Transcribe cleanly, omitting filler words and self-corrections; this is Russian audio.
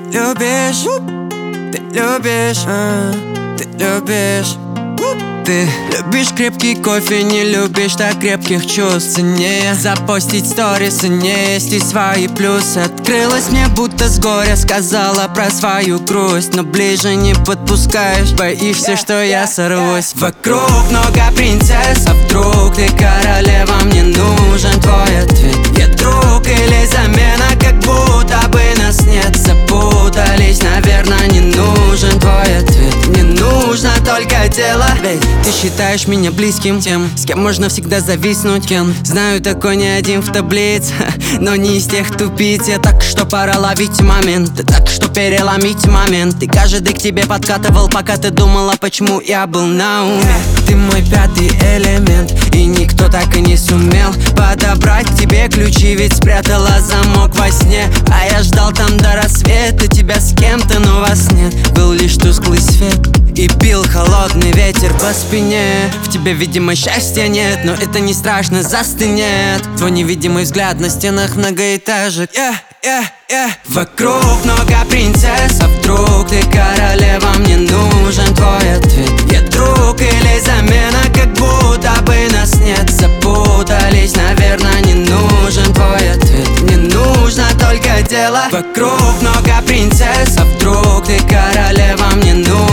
любишь, ты любишь, ты любишь. Ты любишь крепкий кофе, не любишь так крепких чувств. Ценнее запостить сторис, ценнее есть и свои плюсы. Открылась мне будто с горя, сказала про свою грусть, но ближе не подпускаешь, боишься, что я сорвусь. Вокруг много принцесс, а вдруг ты королева? Мне нужен твой ответ. Я друг или замена, как будто бы нас нет. Запутались, наверное, не нужен твой ответ. Мне нужно только дело, ведь ты считаешь меня близким, тем, с кем можно всегда зависнуть, кем знаю, такой не один в таблице, но не из тех тупиц. Я так, что пора ловить момент, ты так, что переломить момент. И каждый к тебе подкатывал, пока ты думала, почему я был на уме. Ты мой пятый элемент, и никто так и не сумел подобрать к тебе ключи, ведь спрятала замок во сне. А я ждал там до рассвета тебя с кем-то, но вас нет. Был лишь тусклый свет и бил холодный ветер по спине. В тебе, видимо, счастья нет, но это не страшно, застынет твой невидимый взгляд на стенах многоэтажек. Вокруг много принцесс, а вдруг ты королева? Мне нужен твой ответ. Я друг или замена, как будто бы нас нет. Запутались, наверное, не нужен твой ответ. Мне нужно только дело. Вокруг много принцесс, а вдруг ты королева? Мне нужен